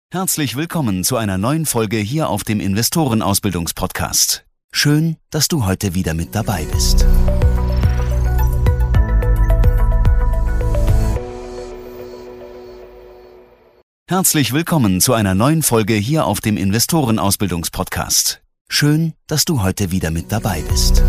Herzlich willkommen zu einer neuen Folge hier auf dem Investorenausbildungspodcast. Schön, dass du heute wieder mit dabei bist. Herzlich willkommen zu einer neuen Folge hier auf dem Investorenausbildungspodcast. Schön, dass du heute wieder mit dabei bist.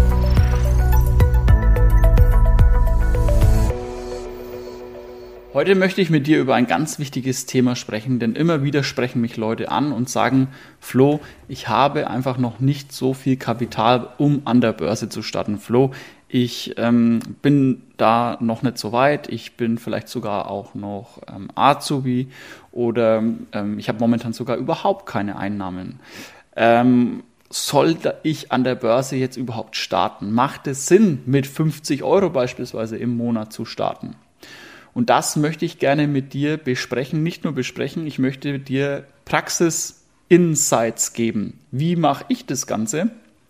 Heute möchte ich mit dir über ein ganz wichtiges Thema sprechen, denn immer wieder sprechen mich Leute an und sagen, Flo, ich habe einfach noch nicht so viel Kapital, um an der Börse zu starten. Flo, ich bin da noch nicht so weit, ich bin vielleicht sogar auch noch Azubi oder ich habe momentan sogar überhaupt keine Einnahmen. Sollte ich an der Börse jetzt überhaupt starten? Macht es Sinn, mit 50 € beispielsweise im Monat zu starten? Und das möchte ich gerne mit dir besprechen, nicht nur besprechen, ich möchte dir Praxis-Insights geben. Wie mache ich das Ganze?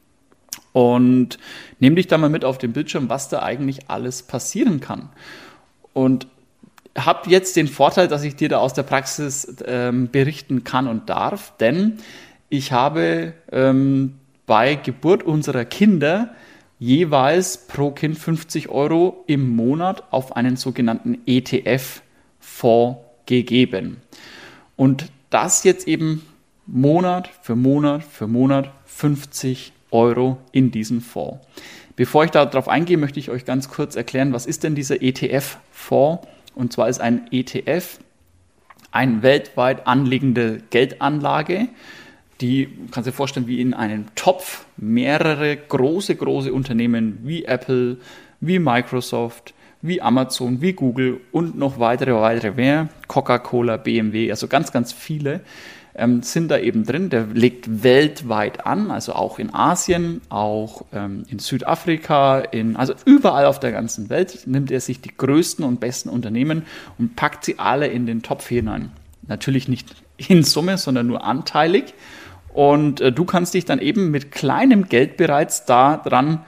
Und nehme dich da mal mit auf den Bildschirm, was da eigentlich alles passieren kann. Und habe jetzt den Vorteil, dass ich dir da aus der Praxis berichten kann und darf, denn ich habe bei Geburt unserer Kinder jeweils pro Kind 50 € im Monat auf einen sogenannten ETF-Fonds gegeben. Und das jetzt eben Monat für Monat für Monat 50 € in diesen Fonds. Bevor ich darauf eingehe, möchte ich euch ganz kurz erklären, was ist denn dieser ETF-Fonds? Und zwar ist ein ETF eine weltweit anliegende Geldanlage, die kannst du dir vorstellen wie in einem Topf mehrere große Unternehmen wie Apple, wie Microsoft, wie Amazon, wie Google und noch weitere mehr, Coca-Cola, BMW, also ganz viele sind da eben drin. Der legt weltweit an, also auch in Asien, auch in Südafrika, also überall auf der ganzen Welt nimmt er sich die größten und besten Unternehmen und packt sie alle in den Topf hinein. Natürlich nicht in Summe, sondern nur anteilig. Und du kannst dich dann eben mit kleinem Geld bereits daran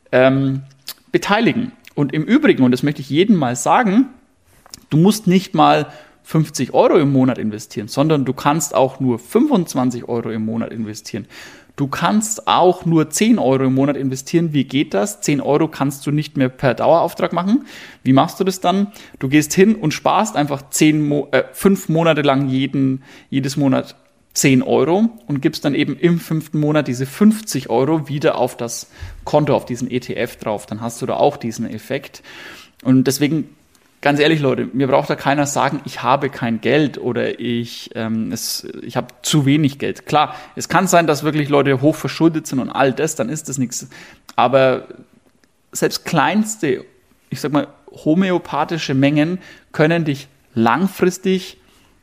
beteiligen. Und im Übrigen, und das möchte ich jedem mal sagen, du musst nicht mal 50 € im Monat investieren, sondern du kannst auch nur 25 € im Monat investieren. Du kannst auch nur 10 € im Monat investieren. Wie geht das? 10 € kannst du nicht mehr per Dauerauftrag machen. Wie machst du das dann? Du gehst hin und sparst einfach 5 Monate lang jedes Monat 10 € und gibst dann eben im 5. Monat diese 50 € wieder auf das Konto, auf diesen ETF drauf. Dann hast du da auch diesen Effekt. Und deswegen, ganz ehrlich Leute, mir braucht da keiner sagen, ich habe kein Geld oder ich habe zu wenig Geld. Klar, es kann sein, dass wirklich Leute hoch verschuldet sind und all das, dann ist das nichts. Aber selbst kleinste, ich sag mal, homöopathische Mengen können dich langfristig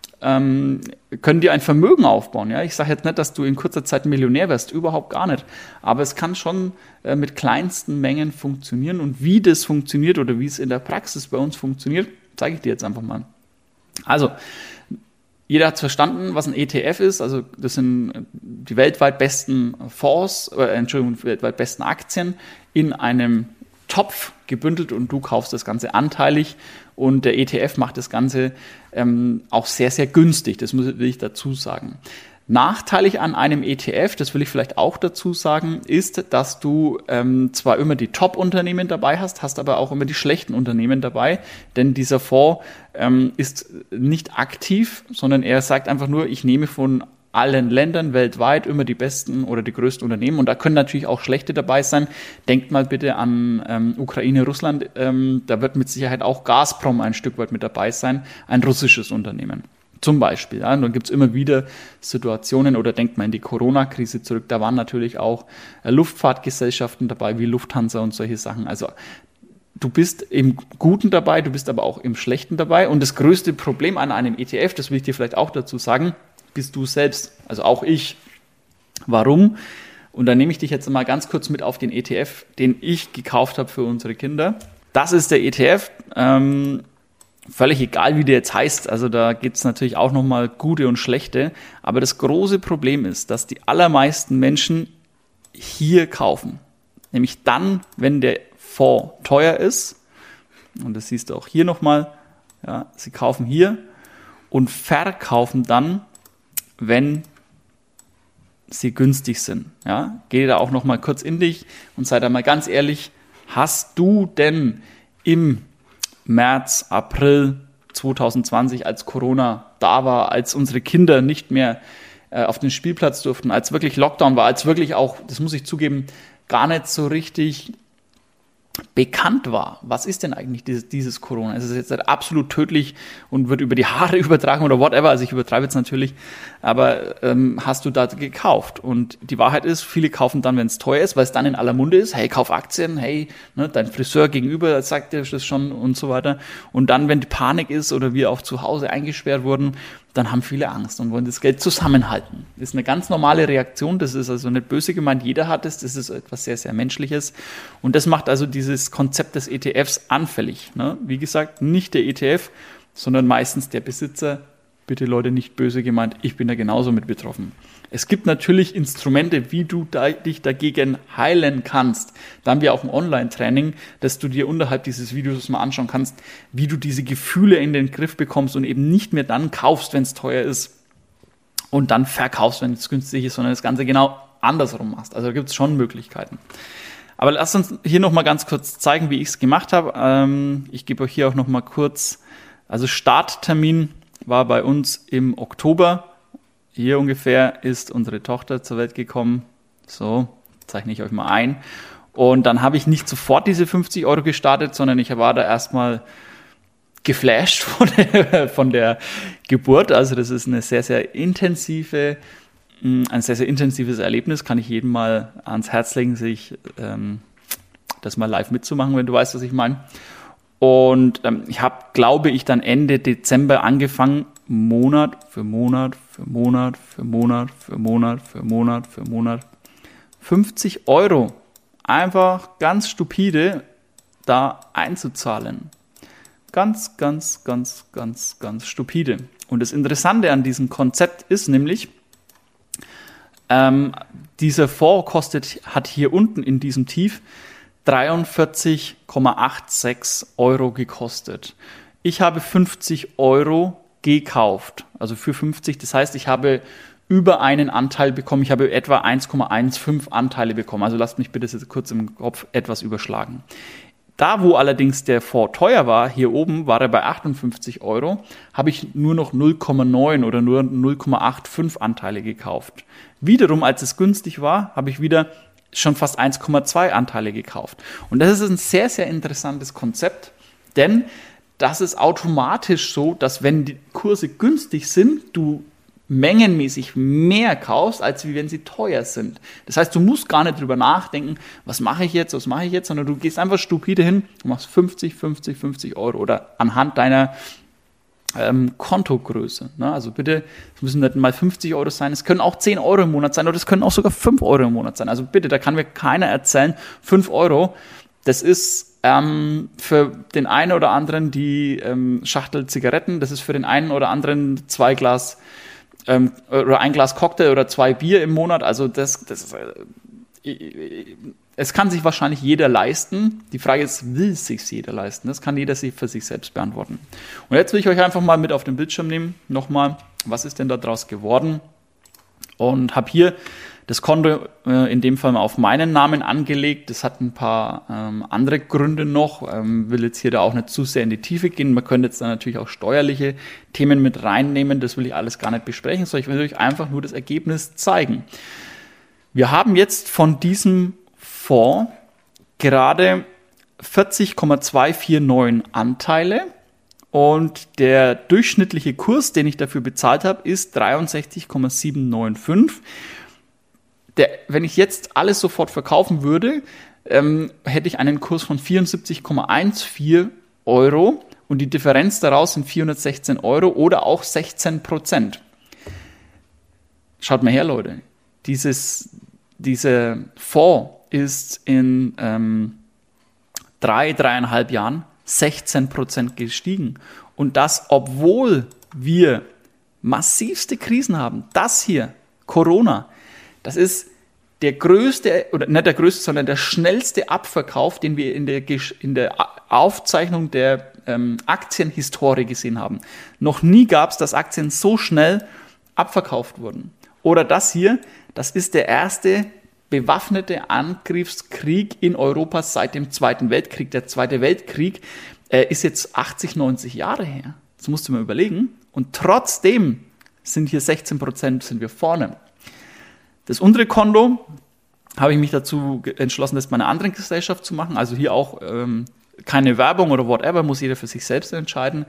können dir ein Vermögen aufbauen. Ja? Ich sage jetzt nicht, dass du in kurzer Zeit Millionär wirst, überhaupt gar nicht. Aber es kann schon mit kleinsten Mengen funktionieren. Und wie das funktioniert oder wie es in der Praxis bei uns funktioniert, zeige ich dir jetzt einfach mal. Also, jeder hat verstanden, was ein ETF ist. Also das sind die weltweit besten weltweit besten Aktien in einem Topf gebündelt und du kaufst das Ganze anteilig und der ETF macht das Ganze auch sehr günstig, das will ich dazu sagen. Nachteilig an einem ETF, das will ich vielleicht auch dazu sagen, ist, dass du zwar immer die Top-Unternehmen dabei hast aber auch immer die schlechten Unternehmen dabei, denn dieser Fonds ist nicht aktiv, sondern er sagt einfach nur, ich nehme von allen Ländern weltweit immer die besten oder die größten Unternehmen und da können natürlich auch schlechte dabei sein. Denkt mal bitte an Ukraine, Russland, da wird mit Sicherheit auch Gazprom ein Stück weit mit dabei sein, ein russisches Unternehmen zum Beispiel. Ja. Und dann gibt es immer wieder Situationen oder denkt mal in die Corona-Krise zurück, da waren natürlich auch Luftfahrtgesellschaften dabei wie Lufthansa und solche Sachen. Also du bist im Guten dabei, du bist aber auch im Schlechten dabei und das größte Problem an einem ETF, das will ich dir vielleicht auch dazu sagen, bist du selbst, also auch ich. Warum? Und dann nehme ich dich jetzt mal ganz kurz mit auf den ETF, den ich gekauft habe für unsere Kinder. Das ist der ETF, völlig egal, wie der jetzt heißt. Also da gibt es natürlich auch nochmal gute und schlechte. Aber das große Problem ist, dass die allermeisten Menschen hier kaufen. Nämlich dann, wenn der Fonds teuer ist. Und das siehst du auch hier nochmal. Ja, sie kaufen hier und verkaufen dann wenn sie günstig sind. Ja? Geh da auch noch mal kurz in dich und sei da mal ganz ehrlich, hast du denn im März, April 2020, als Corona da war, als unsere Kinder nicht mehr auf den Spielplatz durften, als wirklich Lockdown war, als wirklich auch, das muss ich zugeben, gar nicht so richtig bekannt war, was ist denn eigentlich dieses Corona? Es ist jetzt halt absolut tödlich und wird über die Haare übertragen oder whatever, also ich übertreibe jetzt natürlich, aber hast du da gekauft? Und die Wahrheit ist, viele kaufen dann, wenn es teuer ist, weil es dann in aller Munde ist, hey, kauf Aktien, hey, ne, dein Friseur gegenüber sagt dir das schon und so weiter. Und dann, wenn die Panik ist oder wir auch zu Hause eingesperrt wurden, dann haben viele Angst und wollen das Geld zusammenhalten. Das ist eine ganz normale Reaktion, das ist also nicht böse gemeint, jeder hat es, das ist etwas sehr, sehr Menschliches. Und das macht also dieses Konzept des ETFs anfällig. Ne? Wie gesagt, nicht der ETF, sondern meistens der Besitzer. Bitte Leute, nicht böse gemeint, ich bin da genauso mit betroffen. Es gibt natürlich Instrumente, wie du dich dagegen heilen kannst. Da haben wir auch ein Online-Training, das du dir unterhalb dieses Videos mal anschauen kannst, wie du diese Gefühle in den Griff bekommst und eben nicht mehr dann kaufst, wenn es teuer ist und dann verkaufst, wenn es günstig ist, sondern das Ganze genau andersrum machst. Also da gibt es schon Möglichkeiten. Aber lass uns hier nochmal ganz kurz zeigen, wie ich es gemacht habe. Ich gebe euch hier auch nochmal kurz, also Starttermin war bei uns im Oktober. Hier ungefähr ist unsere Tochter zur Welt gekommen. So, zeichne ich euch mal ein. Und dann habe ich nicht sofort diese 50 € gestartet, sondern ich war da erstmal geflasht von der Geburt. Also das ist ein sehr, sehr intensives Erlebnis. Kann ich jedem mal ans Herz legen, sich das mal live mitzumachen, wenn du weißt, was ich meine. Und ich habe, glaube ich, dann Ende Dezember angefangen, Monat für Monat 50 € einfach ganz stupide da einzuzahlen. Ganz stupide. Und das Interessante an diesem Konzept ist nämlich, dieser Fonds hat hier unten in diesem Tief 43,86 € gekostet. Ich habe 50 € gekauft, also für 50. Das heißt, ich habe über einen Anteil bekommen. Ich habe etwa 1,15 Anteile bekommen. Also lasst mich bitte jetzt kurz im Kopf etwas überschlagen. Da, wo allerdings der Fonds teuer war, hier oben war er bei 58 €, habe ich nur noch 0,9 oder nur 0,85 Anteile gekauft. Wiederum, als es günstig war, habe ich wieder schon fast 1,2 Anteile gekauft. Und das ist ein sehr, sehr interessantes Konzept, denn das ist automatisch so, dass wenn die Kurse günstig sind, du mengenmäßig mehr kaufst, als wie wenn sie teuer sind. Das heißt, du musst gar nicht drüber nachdenken, was mache ich jetzt, sondern du gehst einfach stupide hin und machst 50 € oder anhand deiner Kontogröße. Ne? Also bitte, es müssen nicht mal 50 € sein, es können auch 10 € im Monat sein oder es können auch sogar 5 € im Monat sein. Also bitte, da kann mir keiner erzählen, 5 €, das ist für den einen oder anderen die Schachtel Zigaretten, das ist für den einen oder anderen 2 Glas oder ein Glas Cocktail oder 2 Bier im Monat. Also es kann sich wahrscheinlich jeder leisten. Die Frage ist, will es sich jeder leisten? Das kann jeder für sich selbst beantworten. Und jetzt will ich euch einfach mal mit auf den Bildschirm nehmen. Nochmal, was ist denn da draus geworden? Und habe hier das Konto in dem Fall mal auf meinen Namen angelegt. Das hat ein paar andere Gründe noch. Will jetzt hier da auch nicht zu sehr in die Tiefe gehen. Man könnte jetzt da natürlich auch steuerliche Themen mit reinnehmen. Das will ich alles gar nicht besprechen, sondern ich will euch einfach nur das Ergebnis zeigen. Wir haben jetzt von diesem Fonds gerade 40,249 Anteile. Und der durchschnittliche Kurs, den ich dafür bezahlt habe, ist 63,795. Wenn ich jetzt alles sofort verkaufen würde, hätte ich einen Kurs von 74,14 € und die Differenz daraus sind 416 € oder auch 16%. Schaut mal her, Leute. Dieser Fonds ist in 3,5 Jahren 16% gestiegen. Und das, obwohl wir massivste Krisen haben. Das hier, Corona, das ist der größte, oder nicht der größte, sondern der schnellste Abverkauf, den wir in der Aufzeichnung der Aktienhistorie gesehen haben. Noch nie gab es, dass Aktien so schnell abverkauft wurden. Oder das hier, das ist der erste bewaffnete Angriffskrieg in Europa seit dem Zweiten Weltkrieg. Der Zweite Weltkrieg ist jetzt 80, 90 Jahre her. Das musst du mal überlegen. Und trotzdem sind hier 16% sind wir vorne. Das untere Konto habe ich mich dazu entschlossen, das bei einer anderen Gesellschaft zu machen. Also hier auch keine Werbung oder whatever, muss jeder für sich selbst entscheiden.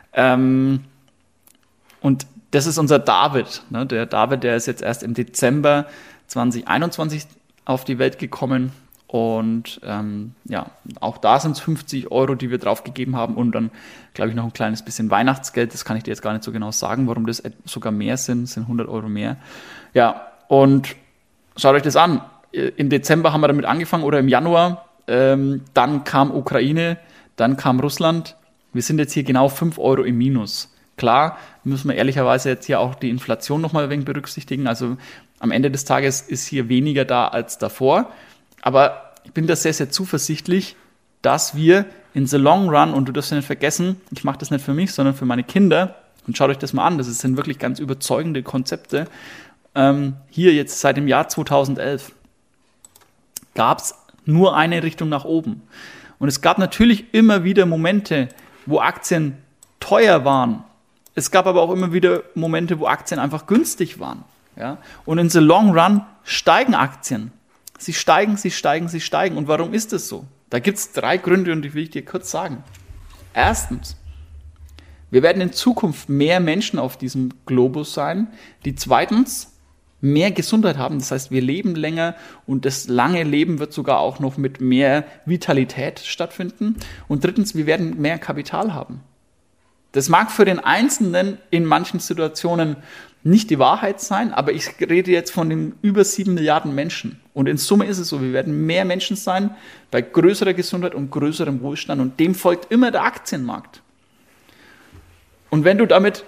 Und das ist unser David. Ne? Der David, der ist jetzt erst im Dezember 2021 auf die Welt gekommen. Und auch da sind es 50 €, die wir draufgegeben haben. Und dann, glaube ich, noch ein kleines bisschen Weihnachtsgeld. Das kann ich dir jetzt gar nicht so genau sagen, warum das sogar mehr sind 100 € mehr. Ja, und schaut euch das an. Im Dezember haben wir damit angefangen oder im Januar. Dann kam Ukraine, dann kam Russland. Wir sind jetzt hier genau 5 € im Minus. Klar, müssen wir ehrlicherweise jetzt hier auch die Inflation nochmal ein wenig berücksichtigen. Also am Ende des Tages ist hier weniger da als davor. Aber ich bin da sehr, sehr zuversichtlich, dass wir in the long run, und du darfst nicht vergessen, ich mache das nicht für mich, sondern für meine Kinder, und schaut euch das mal an, das sind wirklich ganz überzeugende Konzepte. Hier jetzt seit dem Jahr 2011 gab es nur eine Richtung nach oben. Und es gab natürlich immer wieder Momente, wo Aktien teuer waren. Es gab aber auch immer wieder Momente, wo Aktien einfach günstig waren. Ja? Und in the long run steigen Aktien. Sie steigen. Und warum ist das so? Da gibt es 3 Gründe und die will ich dir kurz sagen. Erstens, wir werden in Zukunft mehr Menschen auf diesem Globus sein, die zweitens mehr Gesundheit haben. Das heißt, wir leben länger und das lange Leben wird sogar auch noch mit mehr Vitalität stattfinden. Und drittens, wir werden mehr Kapital haben. Das mag für den Einzelnen in manchen Situationen nicht die Wahrheit sein, aber ich rede jetzt von den über 7 Milliarden Menschen. Und in Summe ist es so, wir werden mehr Menschen sein bei größerer Gesundheit und größerem Wohlstand und dem folgt immer der Aktienmarkt. Und wenn du damit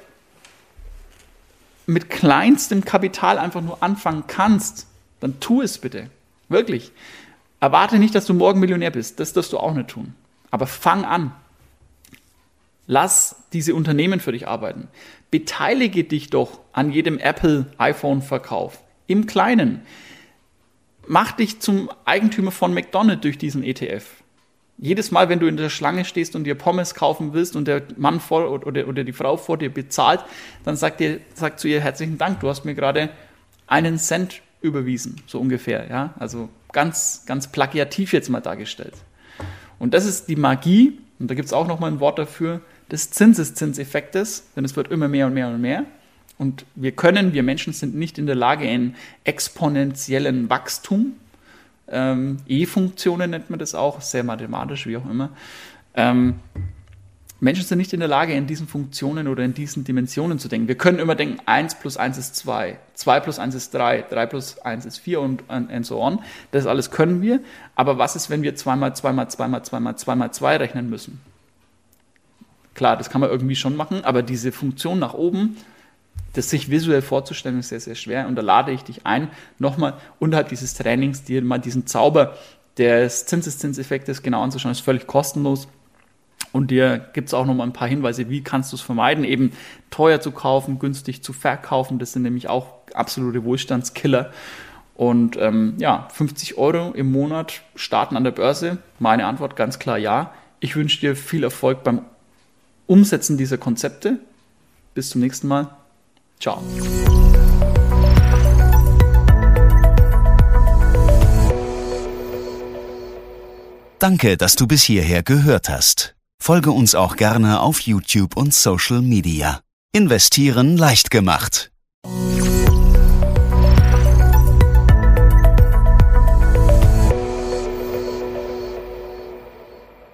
mit kleinstem Kapital einfach nur anfangen kannst, dann tu es bitte. Wirklich. Erwarte nicht, dass du morgen Millionär bist. Das darfst du auch nicht tun. Aber fang an. Lass diese Unternehmen für dich arbeiten. Beteilige dich doch an jedem Apple-iPhone-Verkauf. Im Kleinen. Mach dich zum Eigentümer von McDonald's durch diesen ETF. Jedes Mal, wenn du in der Schlange stehst und dir Pommes kaufen willst und der Mann oder die Frau vor dir bezahlt, dann sagt zu ihr herzlichen Dank, du hast mir gerade 1 Cent überwiesen, so ungefähr. Ja? Also ganz, ganz plagiativ jetzt mal dargestellt. Und das ist die Magie, und da gibt es auch nochmal ein Wort dafür, des Zinseszinseffektes, denn es wird immer mehr und mehr und mehr. Und wir Menschen sind nicht in der Lage, in exponentiellen Wachstum, E-Funktionen nennt man das auch, sehr mathematisch, wie auch immer. Menschen sind nicht in der Lage, in diesen Funktionen oder in diesen Dimensionen zu denken. Wir können immer denken, 1 plus 1 ist 2, 2 plus 1 ist 3, 3 plus 1 ist 4 und so on. Das alles können wir. Aber was ist, wenn wir 2 mal 2 mal 2 mal 2 mal 2 mal 2 rechnen müssen? Klar, das kann man irgendwie schon machen, aber diese Funktion nach oben, das sich visuell vorzustellen, ist sehr, sehr schwer. Und da lade ich dich ein, nochmal unterhalb dieses Trainings dir mal diesen Zauber des Zinseszinseffektes genau anzuschauen. Das ist völlig kostenlos. Und dir gibt es auch nochmal ein paar Hinweise, wie kannst du es vermeiden, eben teuer zu kaufen, günstig zu verkaufen. Das sind nämlich auch absolute Wohlstandskiller. Und 50 € im Monat starten an der Börse. Meine Antwort ganz klar ja. Ich wünsche dir viel Erfolg beim Umsetzen dieser Konzepte. Bis zum nächsten Mal. Ciao. Danke, dass du bis hierher gehört hast. Folge uns auch gerne auf YouTube und Social Media. Investieren leicht gemacht.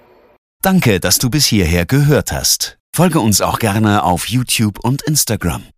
Danke, dass du bis hierher gehört hast. Folge uns auch gerne auf YouTube und Instagram.